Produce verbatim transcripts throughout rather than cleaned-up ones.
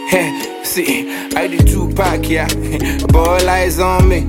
See, I did two pack, yeah. Ball eyes on me.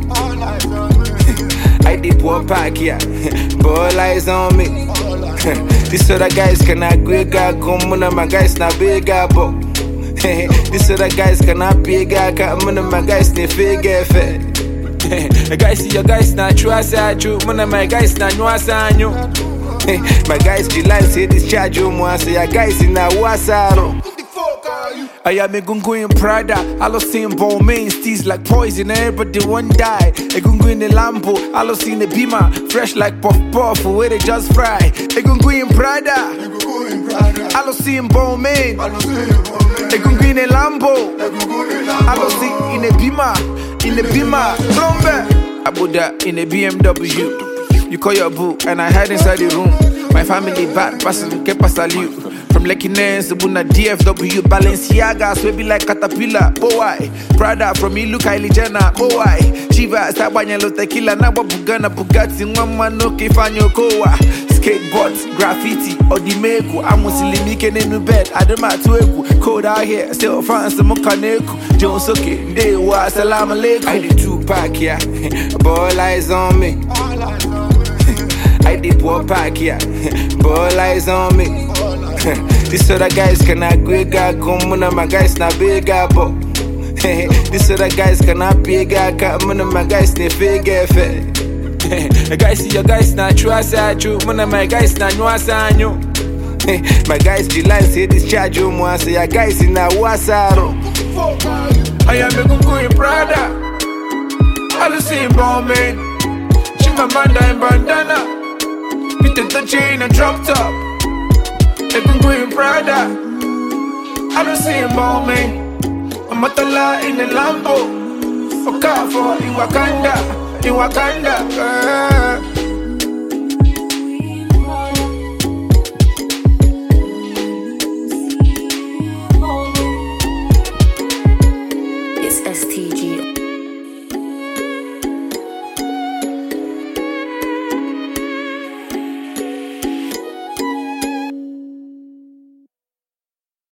I did one pack, yeah. Ball eyes on me. This other guys cannot big guy, come on, my guys not big guy, but this other guys cannot big guy, come on, my guys need figure fat. The guys see your guys not true, I say true, one of my guys not know I say you. My guys, July say this charge you, I say your guys in a wasaro. I am a gungu in Prada. I lost in bone main steez like poison. Everybody one die. A gungu in the Lambo. I lost in the Beamer. Fresh like puff puff. Where they just fry. A gungu in Prada. I lost in bone main. A gungu in the Lambo. I lost in the Beamer. In the Beamer. Plumber. I put that in a B M W. You call your boo and I hide inside the room. My family bad. Passing keep a salute. From Lekki Nance to Buna D F W, Balenciaga, so be like Caterpillar, oh why? Prada from me, look Kylie Jenner, oh why? Shiva, Sabanyalo Tequila, Naba Bugana, Bugatti, Mama no Kifanyo Koa. Skateboards, graffiti, Odimeko, Amusilimike Nenu bed, Adama Tueku, code out here, still France, Mokaneku, Jones okay, they was salam alaikum. I did two pack, yeah, ball eyes on me. I did one pack, yeah, ball eyes on me. This other guys cannot big guy, come on, my guys not big guy, but this other guys cannot big guy, come on, my guys need figure fat. The guys see your guys not true, I say true, one of my guys not know I say you. My guys July say this charge you, I say your guys in a wasaro. I am a gungu in Prada. I don't see him born man. Chimamanda and bandana. With the chain and drop top. I can go in Prada. I don't see him on me. I'm at the law in the Lambo. For car for in Wakanda. In Wakanda. Uh.